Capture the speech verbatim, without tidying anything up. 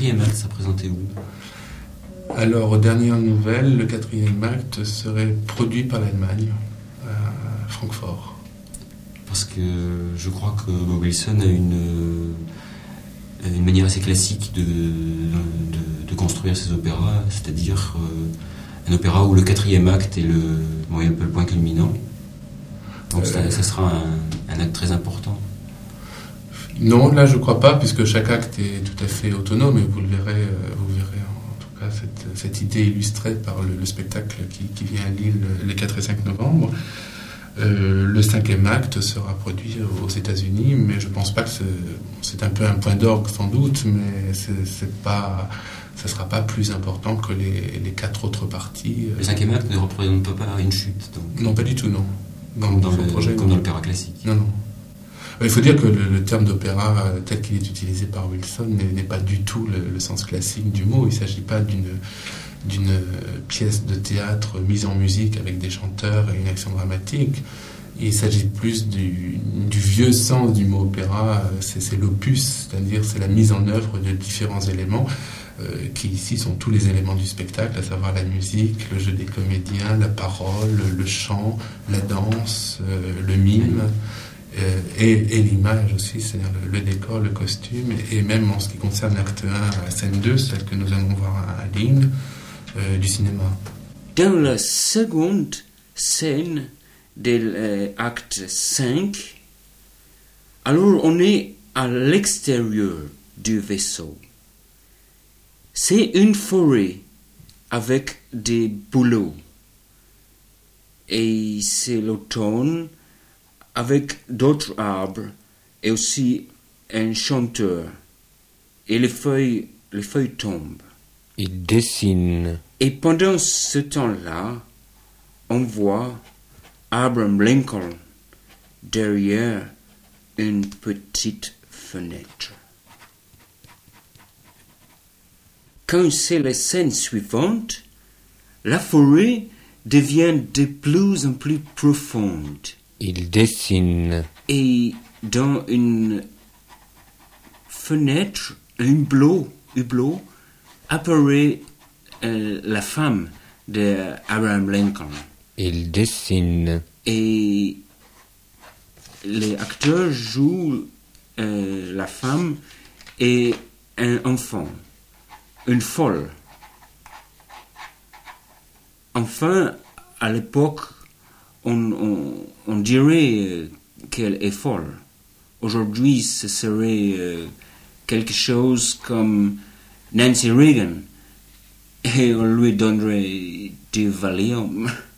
quatrième acte, ça présentait où? Alors, aux dernières nouvelles, le quatrième acte serait produit par l'Allemagne, à Francfort. Parce que je crois que Wilson a une, une manière assez classique de, de, de construire ses opéras, c'est-à-dire euh, un opéra où le quatrième acte est le, bon, est un peu le point culminant. Donc euh, ça, ça sera un, un acte très important. Non, là je ne crois pas, puisque chaque acte est tout à fait autonome, et vous le verrez, vous verrez en tout cas cette, cette idée illustrée par le, le spectacle qui, qui vient à Lille les quatre et cinq novembre. Euh, le cinquième acte sera produit aux États-Unis, mais je ne pense pas que c'est, c'est un peu un point d'orgue sans doute, mais c'est, c'est pas, ça ne sera pas plus important que les, les quatre autres parties. Le cinquième acte ne représente pas une chute donc... Non, pas du tout, non. Dans, comme dans, le, projet, comme dans l'opéra classique. Non, non. Il faut dire que le, le terme d'opéra, tel qu'il est utilisé par Wilson, n'est, n'est pas du tout le, le sens classique du mot. Il ne s'agit pas d'une, d'une pièce de théâtre mise en musique avec des chanteurs et une action dramatique. Il s'agit plus du, du vieux sens du mot opéra. C'est, c'est l'opus, c'est-à-dire c'est la mise en œuvre de différents éléments euh, qui ici sont tous les éléments du spectacle, à savoir la musique, le jeu des comédiens, la parole, le chant, la danse, euh, le mime. Et, et l'image aussi, c'est-à-dire le, le décor, le costume, et, et même en ce qui concerne l'acte un, la scène deux, celle que nous allons voir à Lille, euh, du cinéma. Dans la seconde scène de l'acte cinq, alors on est à l'extérieur du vaisseau. C'est une forêt avec des bouleaux. Et c'est l'automne, avec d'autres arbres et aussi un chanteur. Et les feuilles, les feuilles tombent. Il dessine. Et pendant ce temps-là, on voit Abraham Lincoln derrière une petite fenêtre. Quand c'est la scène suivante, la forêt devient de plus en plus profonde. Il dessine. Et dans une fenêtre, un hublot, hublot apparaît euh, la femme d'Abraham Lincoln. Il dessine. Et les acteurs jouent euh, la femme et un enfant, une folle. Enfin, à l'époque, On, on, on dirait qu'elle est folle. Aujourd'hui, ce serait euh, quelque chose comme Nancy Reagan et on lui donnerait du Valium.